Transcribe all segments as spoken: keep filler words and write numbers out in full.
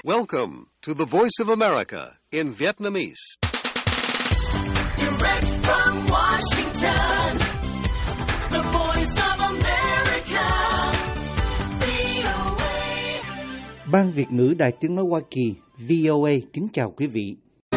Welcome to the Voice of America in Vietnamese. Direct from Washington, the Voice of America, vê o a. Ban Việt ngữ Đài Tiếng nói Hoa Kỳ vê o a kính chào quý vị.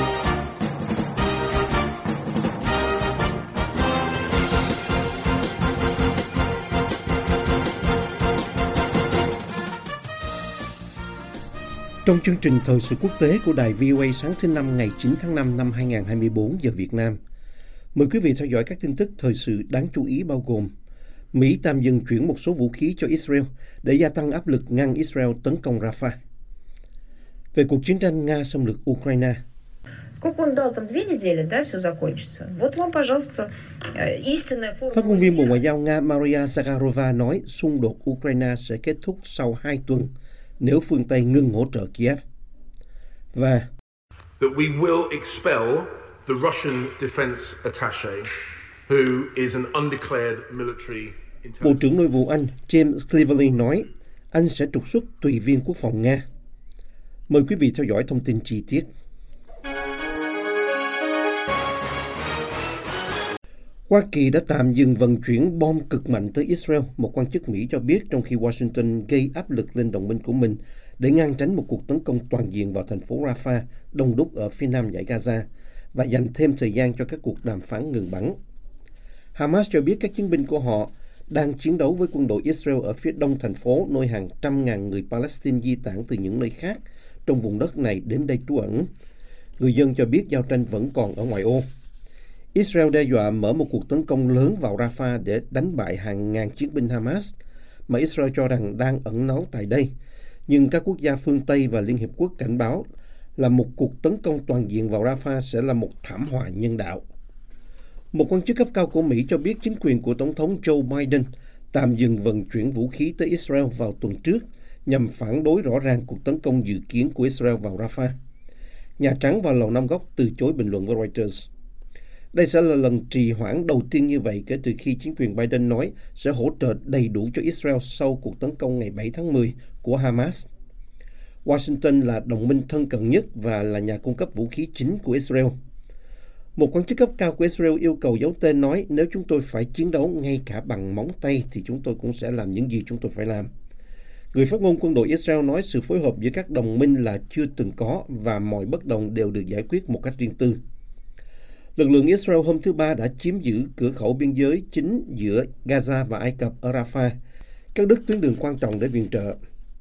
Trong chương trình thời sự quốc tế của Đài vê o a sáng thứ Năm ngày chín tháng năm năm hai nghìn không trăm hai mươi bốn giờ Việt Nam, mời quý vị theo dõi các tin tức thời sự đáng chú ý bao gồm: Mỹ tạm dừng chuyển một số vũ khí cho Israel để gia tăng áp lực ngăn Israel tấn công Rafah. Về cuộc chiến tranh Nga xâm lược Ukraine. Phát ngôn viên Bộ Ngoại giao Nga Maria Zakharova nói xung đột Ukraine sẽ kết thúc sau hai tuần nếu phương Tây ngừng hỗ trợ Kiev. Và that we will expel the Russian defense attaché, who is an undeclared military intelligence. Bộ trưởng Nội vụ Anh James Cleverly nói Anh sẽ trục xuất tùy viên quốc phòng Nga. Mời quý vị theo dõi thông tin chi tiết. Hoa Kỳ đã tạm dừng vận chuyển bom cực mạnh tới Israel, một quan chức Mỹ cho biết, trong khi Washington gây áp lực lên đồng minh của mình để ngăn tránh một cuộc tấn công toàn diện vào thành phố Rafah, đông đúc ở phía nam dải Gaza, và dành thêm thời gian cho các cuộc đàm phán ngừng bắn. Hamas cho biết các chiến binh của họ đang chiến đấu với quân đội Israel ở phía đông thành phố, nơi hàng trăm ngàn người Palestine di tản từ những nơi khác trong vùng đất này đến đây trú ẩn. Người dân cho biết giao tranh vẫn còn ở ngoại ô. Israel đe dọa mở một cuộc tấn công lớn vào Rafah để đánh bại hàng ngàn chiến binh Hamas mà Israel cho rằng đang ẩn náu tại đây. Nhưng các quốc gia phương Tây và Liên Hiệp Quốc cảnh báo là một cuộc tấn công toàn diện vào Rafah sẽ là một thảm họa nhân đạo. Một quan chức cấp cao của Mỹ cho biết chính quyền của Tổng thống Joe Biden tạm dừng vận chuyển vũ khí tới Israel vào tuần trước nhằm phản đối rõ ràng cuộc tấn công dự kiến của Israel vào Rafah. Nhà Trắng và Lầu Năm Góc từ chối bình luận với Reuters. Đây sẽ là lần trì hoãn đầu tiên như vậy kể từ khi chính quyền Biden nói sẽ hỗ trợ đầy đủ cho Israel sau cuộc tấn công ngày bảy tháng mười của Hamas. Washington là đồng minh thân cận nhất và là nhà cung cấp vũ khí chính của Israel. Một quan chức cấp cao của Israel yêu cầu giấu tên nói nếu chúng tôi phải chiến đấu ngay cả bằng móng tay thì chúng tôi cũng sẽ làm những gì chúng tôi phải làm. Người phát ngôn quân đội Israel nói sự phối hợp giữa các đồng minh là chưa từng có và mọi bất đồng đều được giải quyết một cách riêng tư. Lực lượng Israel hôm thứ Ba đã chiếm giữ cửa khẩu biên giới chính giữa Gaza và Ai Cập ở Rafah, các đứt tuyến đường quan trọng để viện trợ.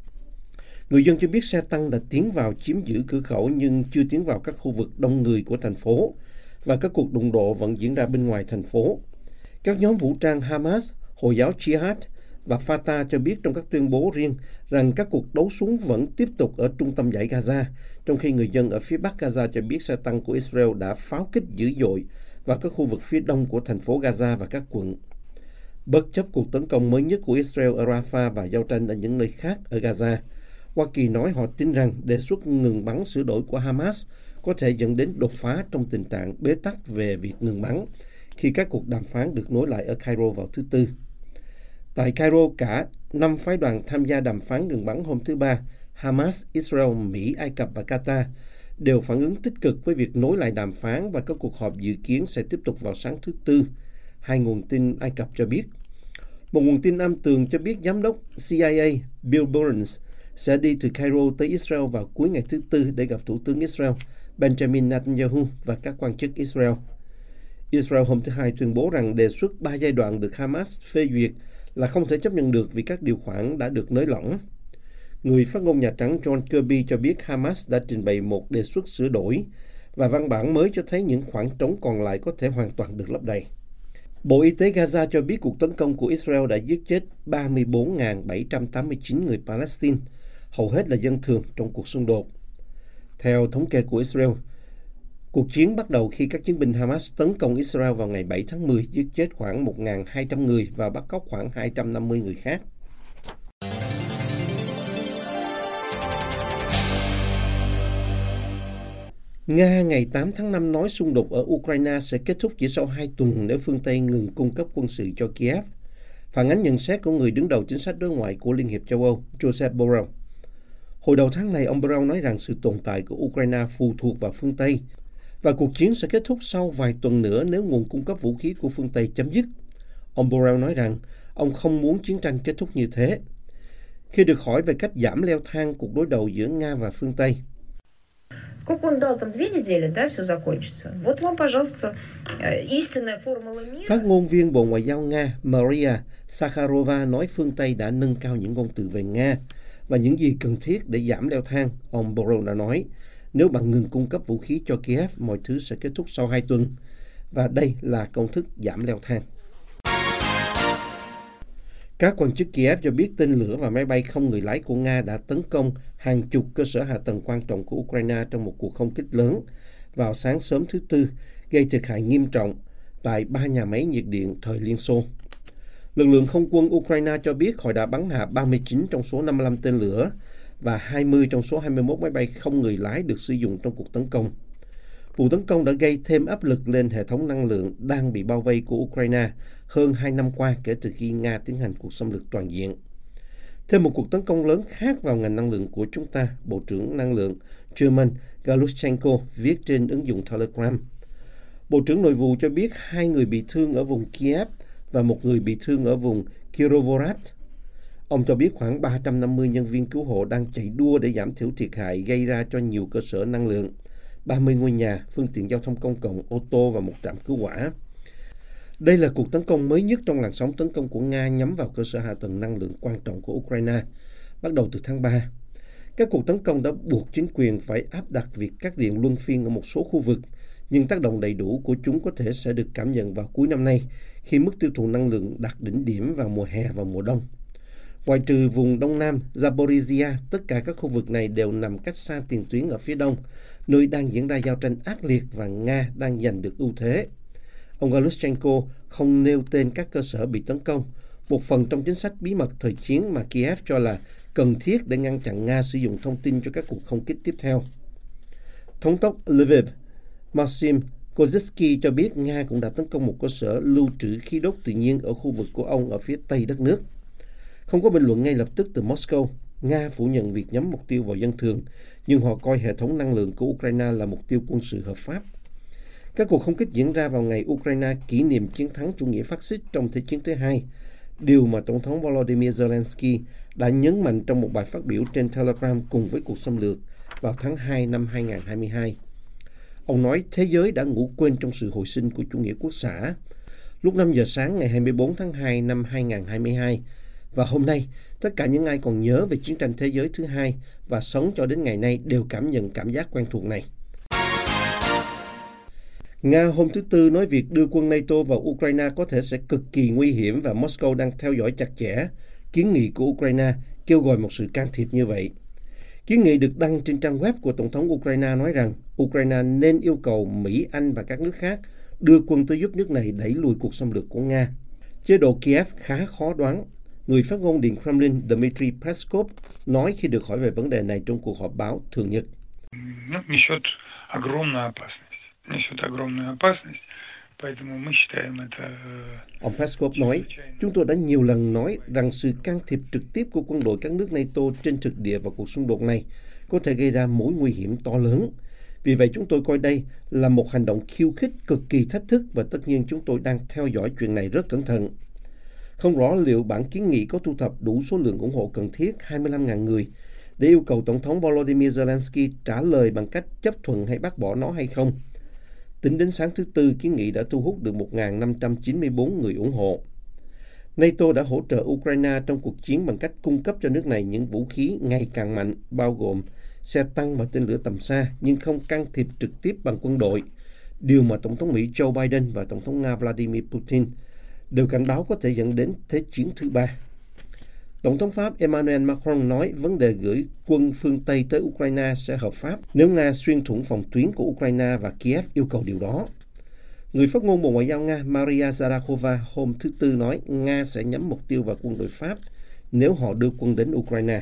Người dân cho biết xe tăng đã tiến vào chiếm giữ cửa khẩu nhưng chưa tiến vào các khu vực đông người của thành phố, và các cuộc đụng độ vẫn diễn ra bên ngoài thành phố. Các nhóm vũ trang Hamas, Hồi giáo Jihad và Fatah cho biết trong các tuyên bố riêng rằng các cuộc đấu súng vẫn tiếp tục ở trung tâm dải Gaza, trong khi người dân ở phía bắc Gaza cho biết xe tăng của Israel đã pháo kích dữ dội vào các khu vực phía đông của thành phố Gaza và các quận. Bất chấp cuộc tấn công mới nhất của Israel ở Rafah và giao tranh ở những nơi khác ở Gaza, Hoa Kỳ nói họ tin rằng đề xuất ngừng bắn sửa đổi của Hamas có thể dẫn đến đột phá trong tình trạng bế tắc về việc ngừng bắn khi các cuộc đàm phán được nối lại ở Cairo vào thứ Tư. Tại Cairo, cả năm phái đoàn tham gia đàm phán ngừng bắn hôm thứ Ba, Hamas, Israel, Mỹ, Ai Cập và Qatar đều phản ứng tích cực với việc nối lại đàm phán, và các cuộc họp dự kiến sẽ tiếp tục vào sáng thứ Tư, hai nguồn tin Ai Cập cho biết. Một nguồn tin âm tường cho biết giám đốc C I A Bill Burns sẽ đi từ Cairo tới Israel vào cuối ngày thứ Tư để gặp Thủ tướng Israel Benjamin Netanyahu và các quan chức Israel. Israel hôm thứ Hai tuyên bố rằng đề xuất ba giai đoạn được Hamas phê duyệt là không thể chấp nhận được vì các điều khoản đã được nới lỏng. Người phát ngôn Nhà Trắng John Kirby cho biết Hamas đã trình bày một đề xuất sửa đổi và văn bản mới cho thấy những khoảng trống còn lại có thể hoàn toàn được lấp đầy. Bộ Y tế Gaza cho biết cuộc tấn công của Israel đã giết chết ba mươi tư nghìn bảy trăm tám mươi chín người Palestine, hầu hết là dân thường trong cuộc xung đột. Theo thống kê của Israel, cuộc chiến bắt đầu khi các chiến binh Hamas tấn công Israel vào ngày bảy tháng mười, giết chết khoảng một nghìn hai trăm người và bắt cóc khoảng hai trăm năm mươi người khác. Nga ngày tám tháng năm nói xung đột ở Ukraine sẽ kết thúc chỉ sau hai tuần nếu phương Tây ngừng cung cấp quân sự cho Kiev, phản ánh nhận xét của người đứng đầu chính sách đối ngoại của Liên hiệp châu Âu Josep Borrell. Hồi đầu tháng này, ông Brown nói rằng sự tồn tại của Ukraine phụ thuộc vào phương Tây và cuộc chiến sẽ kết thúc sau vài tuần nữa nếu nguồn cung cấp vũ khí của phương Tây chấm dứt. Ông Borrell nói rằng ông không muốn chiến tranh kết thúc như thế. Khi được hỏi về cách giảm leo thang cuộc đối đầu giữa Nga và phương Tây, phát ngôn viên Bộ Ngoại giao Nga Maria Zakharova nói phương Tây đã nâng cao những ngôn từ về Nga và những gì cần thiết để giảm leo thang. Ông Borrell đã nói, nếu bạn ngừng cung cấp vũ khí cho Kiev, mọi thứ sẽ kết thúc sau hai tuần. Và đây là công thức giảm leo thang. Các quan chức Kiev cho biết tên lửa và máy bay không người lái của Nga đã tấn công hàng chục cơ sở hạ tầng quan trọng của Ukraine trong một cuộc không kích lớn vào sáng sớm thứ Tư, gây thiệt hại nghiêm trọng tại ba nhà máy nhiệt điện thời Liên Xô. Lực lượng không quân Ukraine cho biết họ đã bắn hạ ba mươi chín trong số năm mươi lăm tên lửa và hai mươi trong số hai mươi mốt máy bay không người lái được sử dụng trong cuộc tấn công. Vụ tấn công đã gây thêm áp lực lên hệ thống năng lượng đang bị bao vây của Ukraine hơn hai năm qua kể từ khi Nga tiến hành cuộc xâm lược toàn diện. Thêm một cuộc tấn công lớn khác vào ngành năng lượng của chúng ta, Bộ trưởng Năng lượng German Galushchenko viết trên ứng dụng Telegram. Bộ trưởng Nội vụ cho biết hai người bị thương ở vùng Kiev và một người bị thương ở vùng Kirovohrad. Ông cho biết khoảng ba trăm năm mươi nhân viên cứu hộ đang chạy đua để giảm thiểu thiệt hại gây ra cho nhiều cơ sở năng lượng, ba mươi ngôi nhà, phương tiện giao thông công cộng, ô tô và một trạm cứu hỏa. Đây là cuộc tấn công mới nhất trong làn sóng tấn công của Nga nhắm vào cơ sở hạ tầng năng lượng quan trọng của Ukraine, bắt đầu từ tháng ba. Các cuộc tấn công đã buộc chính quyền phải áp đặt việc cắt điện luân phiên ở một số khu vực, nhưng tác động đầy đủ của chúng có thể sẽ được cảm nhận vào cuối năm nay, khi mức tiêu thụ năng lượng đạt đỉnh điểm vào mùa hè và mùa đông. Ngoại trừ vùng Đông Nam, Zaporizhia, tất cả các khu vực này đều nằm cách xa tiền tuyến ở phía đông, nơi đang diễn ra giao tranh ác liệt và Nga đang giành được ưu thế. Ông Galushchenko không nêu tên các cơ sở bị tấn công, một phần trong chính sách bí mật thời chiến mà Kiev cho là cần thiết để ngăn chặn Nga sử dụng thông tin cho các cuộc không kích tiếp theo. Thống đốc Lviv, Maxim Kozysky cho biết Nga cũng đã tấn công một cơ sở lưu trữ khí đốt tự nhiên ở khu vực của ông ở phía tây đất nước. Không có bình luận ngay lập tức từ Moscow. Nga phủ nhận việc nhắm mục tiêu vào dân thường, nhưng họ coi hệ thống năng lượng của Ukraine là mục tiêu quân sự hợp pháp. Các cuộc không kích diễn ra vào ngày Ukraine kỷ niệm chiến thắng chủ nghĩa phát xít trong Thế chiến thứ hai, điều mà Tổng thống Volodymyr Zelensky đã nhấn mạnh trong một bài phát biểu trên Telegram cùng với cuộc xâm lược vào tháng hai năm hai nghìn không trăm hai mươi hai. Ông nói thế giới đã ngủ quên trong sự hồi sinh của chủ nghĩa quốc xã. Lúc năm giờ sáng ngày hai mươi bốn tháng hai năm hai nghìn không trăm hai mươi hai, và hôm nay, tất cả những ai còn nhớ về chiến tranh thế giới thứ hai và sống cho đến ngày nay đều cảm nhận cảm giác quen thuộc này. Nga hôm thứ Tư nói việc đưa quân NATO vào Ukraine có thể sẽ cực kỳ nguy hiểm và Moscow đang theo dõi chặt chẽ kiến nghị của Ukraine kêu gọi một sự can thiệp như vậy. Kiến nghị được đăng trên trang web của Tổng thống Ukraine nói rằng Ukraine nên yêu cầu Mỹ, Anh và các nước khác đưa quân tới giúp nước này đẩy lùi cuộc xâm lược của Nga. Chế độ Kiev khá khó đoán. Người phát ngôn Điện Kremlin Dmitry Peskov nói khi được hỏi về vấn đề này trong cuộc họp báo thường nhật. Ông Peskov nói, chúng tôi đã nhiều lần nói rằng sự can thiệp trực tiếp của quân đội các nước NATO trên thực địa vào cuộc xung đột này có thể gây ra mối nguy hiểm to lớn. Vì vậy chúng tôi coi đây là một hành động khiêu khích cực kỳ thách thức và tất nhiên chúng tôi đang theo dõi chuyện này rất cẩn thận. Không rõ liệu bản kiến nghị có thu thập đủ số lượng ủng hộ cần thiết hai mươi lăm nghìn người để yêu cầu Tổng thống Volodymyr Zelensky trả lời bằng cách chấp thuận hay bác bỏ nó hay không. Tính đến sáng thứ Tư, kiến nghị đã thu hút được một nghìn năm trăm chín mươi bốn người ủng hộ. NATO đã hỗ trợ Ukraine trong cuộc chiến bằng cách cung cấp cho nước này những vũ khí ngày càng mạnh, bao gồm xe tăng và tên lửa tầm xa, nhưng không can thiệp trực tiếp bằng quân đội, điều mà Tổng thống Mỹ Joe Biden và Tổng thống Nga Vladimir Putin đều cảnh báo có thể dẫn đến Thế chiến thứ ba. Tổng thống Pháp Emmanuel Macron nói vấn đề gửi quân phương Tây tới Ukraine sẽ hợp pháp nếu Nga xuyên thủng phòng tuyến của Ukraine và Kiev yêu cầu điều đó. Người phát ngôn Bộ Ngoại giao Nga Maria Zakharova hôm thứ Tư nói Nga sẽ nhắm mục tiêu vào quân đội Pháp nếu họ đưa quân đến Ukraine.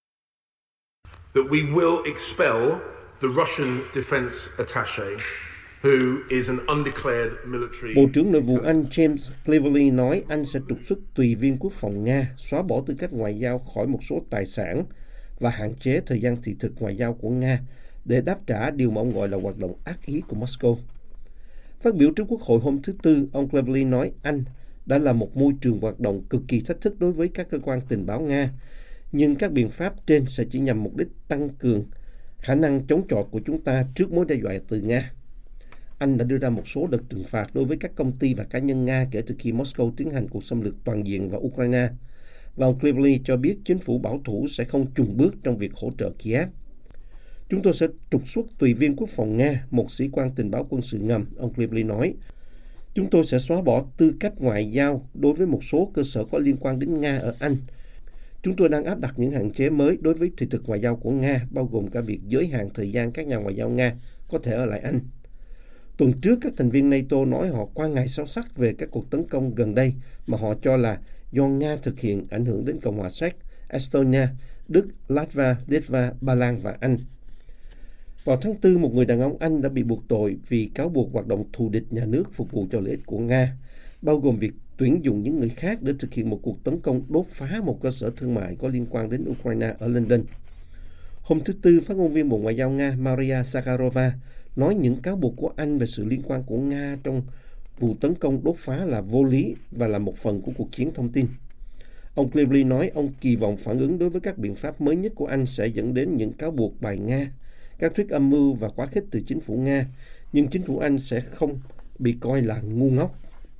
That we will expel the Russian defense attaché who is an undeclared military. Bộ trưởng Nội vụ Anh James Cleverly nói Anh sẽ trục xuất tùy viên quốc phòng Nga, xóa bỏ tư cách ngoại giao khỏi một số tài sản và hạn chế thời gian thị thực ngoại giao của Nga để đáp trả điều mà ông gọi là hoạt động ác ý của Moscow. Phát biểu trước Quốc hội hôm thứ Tư, ông Cleverly nói Anh đã là một môi trường hoạt động cực kỳ thách thức đối với các cơ quan tình báo Nga, nhưng các biện pháp trên sẽ chỉ nhằm mục đích tăng cường khả năng chống chọi của chúng ta trước mối đe dọa từ Nga. Anh đã đưa ra một số đợt trừng phạt đối với các công ty và cá nhân Nga kể từ khi Moscow tiến hành cuộc xâm lược toàn diện vào Ukraine, và ông Cleverly cho biết chính phủ bảo thủ sẽ không chùn bước trong việc hỗ trợ Kiev. Chúng tôi sẽ trục xuất tùy viên quốc phòng Nga, một sĩ quan tình báo quân sự ngầm, ông Cleverly nói. Chúng tôi sẽ xóa bỏ tư cách ngoại giao đối với một số cơ sở có liên quan đến Nga ở Anh. Chúng tôi đang áp đặt những hạn chế mới đối với thị thực ngoại giao của Nga, bao gồm cả việc giới hạn thời gian các nhà ngoại giao Nga có thể ở lại Anh. Tuần trước, các thành viên NATO nói họ quan ngại sâu sắc về các cuộc tấn công gần đây mà họ cho là do Nga thực hiện ảnh hưởng đến Cộng hòa Séc, Estonia, Đức, Latvia, Litva, Ba Lan và Anh. Vào tháng tư, một người đàn ông Anh đã bị buộc tội vì cáo buộc hoạt động thù địch nhà nước phục vụ cho lợi ích của Nga, bao gồm việc tuyển dụng những người khác để thực hiện một cuộc tấn công đốt phá một cơ sở thương mại có liên quan đến Ukraine ở London. Hôm thứ Tư, phát ngôn viên Bộ Ngoại giao Nga Maria Zakharova nói những cáo buộc của Anh về sự liên quan của Nga trong vụ tấn công đốt phá là vô lý và là một phần của cuộc chiến thông tin. Ông Cleverly nói ông kỳ vọng phản ứng đối với các biện pháp mới nhất của Anh sẽ dẫn đến những cáo buộc bài Nga, các thuyết âm mưu và quá khích từ chính phủ Nga, nhưng chính phủ Anh sẽ không bị coi là ngu ngốc.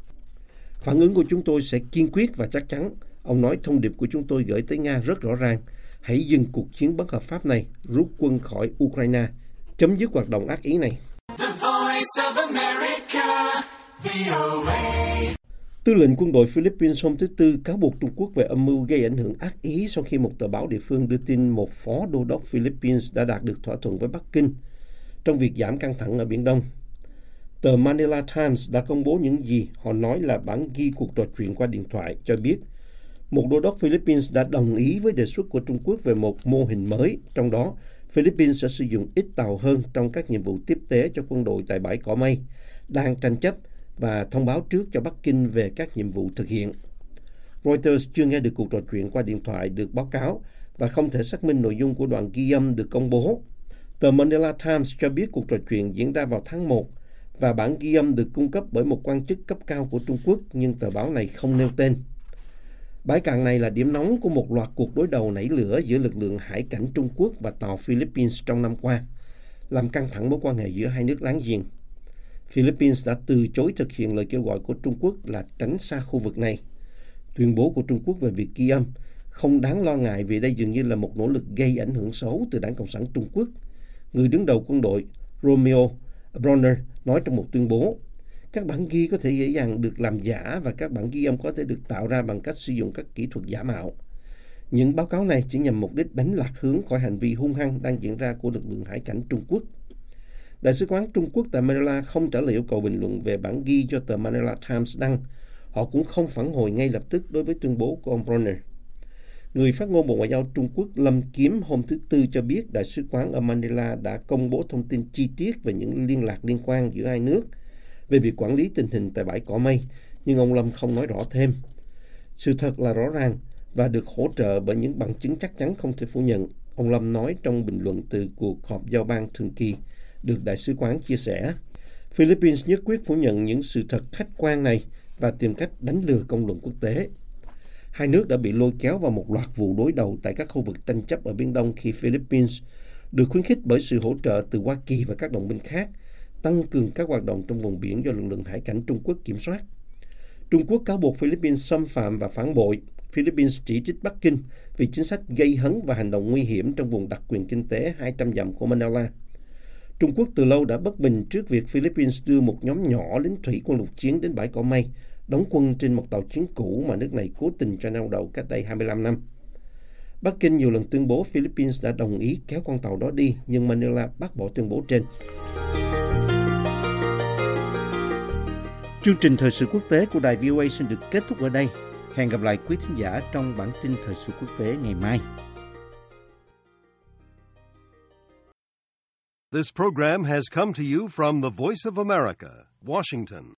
Phản ứng của chúng tôi sẽ kiên quyết và chắc chắn. Ông nói thông điệp của chúng tôi gửi tới Nga rất rõ ràng. Hãy dừng cuộc chiến bất hợp pháp này, rút quân khỏi Ukraine, chấm dứt hoạt động ác ý này. The Voice of America, vê o a. Tư lệnh quân đội Philippines hôm thứ Tư cáo buộc Trung Quốc về âm mưu gây ảnh hưởng ác ý sau khi một tờ báo địa phương đưa tin một phó đô đốc Philippines đã đạt được thỏa thuận với Bắc Kinh trong việc giảm căng thẳng ở Biển Đông. Tờ Manila Times đã công bố những gì họ nói là bản ghi cuộc trò chuyện qua điện thoại, cho biết một đô đốc Philippines đã đồng ý với đề xuất của Trung Quốc về một mô hình mới, trong đó Philippines sẽ sử dụng ít tàu hơn trong các nhiệm vụ tiếp tế cho quân đội tại bãi cỏ mây, đang tranh chấp và thông báo trước cho Bắc Kinh về các nhiệm vụ thực hiện. Reuters chưa nghe được cuộc trò chuyện qua điện thoại được báo cáo và không thể xác minh nội dung của đoạn ghi âm được công bố. Tờ Manila Times cho biết cuộc trò chuyện diễn ra vào tháng một và bản ghi âm được cung cấp bởi một quan chức cấp cao của Trung Quốc, nhưng tờ báo này không nêu tên. Bãi cạn này là điểm nóng của một loạt cuộc đối đầu nảy lửa giữa lực lượng hải cảnh Trung Quốc và tàu Philippines trong năm qua, làm căng thẳng mối quan hệ giữa hai nước láng giềng. Philippines đã từ chối thực hiện lời kêu gọi của Trung Quốc là tránh xa khu vực này. Tuyên bố của Trung Quốc về việc ghi âm không đáng lo ngại vì đây dường như là một nỗ lực gây ảnh hưởng xấu từ Đảng Cộng sản Trung Quốc. Người đứng đầu quân đội Romeo Bronner nói trong một tuyên bố, các bản ghi có thể dễ dàng được làm giả và các bản ghi âm có thể được tạo ra bằng cách sử dụng các kỹ thuật giả mạo. Những báo cáo này chỉ nhằm mục đích đánh lạc hướng khỏi hành vi hung hăng đang diễn ra của lực lượng hải cảnh Trung Quốc. Đại sứ quán Trung Quốc tại Manila không trả lời yêu cầu bình luận về bản ghi do tờ Manila Times đăng. Họ cũng không phản hồi ngay lập tức đối với tuyên bố của ông Bronner. Người phát ngôn Bộ Ngoại giao Trung Quốc Lâm Kiếm hôm thứ Tư cho biết đại sứ quán ở Manila đã công bố thông tin chi tiết về những liên lạc liên quan giữa hai nước về việc quản lý tình hình tại bãi cỏ mây, nhưng ông Lâm không nói rõ thêm. Sự thật là rõ ràng và được hỗ trợ bởi những bằng chứng chắc chắn không thể phủ nhận, ông Lâm nói trong bình luận từ cuộc họp giao ban thường kỳ được đại sứ quán chia sẻ. Philippines nhất quyết phủ nhận những sự thật khách quan này và tìm cách đánh lừa công luận quốc tế. Hai nước đã bị lôi kéo vào một loạt vụ đối đầu tại các khu vực tranh chấp ở Biển Đông khi Philippines được khuyến khích bởi sự hỗ trợ từ Hoa Kỳ và các đồng minh khác, tăng cường các hoạt động trong vùng biển do lực lượng hải cảnh Trung Quốc kiểm soát. Trung Quốc cáo buộc Philippines xâm phạm và phản bội. Philippines chỉ trích Bắc Kinh vì chính sách gây hấn và hành động nguy hiểm trong vùng đặc quyền kinh tế hai trăm dặm của Manila. Trung Quốc từ lâu đã bất bình trước việc Philippines đưa một nhóm nhỏ lính thủy quân lục chiến đến bãi cỏ mây, đóng quân trên một tàu chiến cũ mà nước này cố tình cho neo đậu cách đây hai mươi lăm năm. Bắc Kinh nhiều lần tuyên bố Philippines đã đồng ý kéo con tàu đó đi, nhưng Manila bác bỏ tuyên bố trên. Chương trình thời sự quốc tế của đài vê o a xin được kết thúc ở đây. Hẹn gặp lại quý thính giả trong bản tin thời sự quốc tế ngày mai. This program has come to you from the Voice of America, Washington.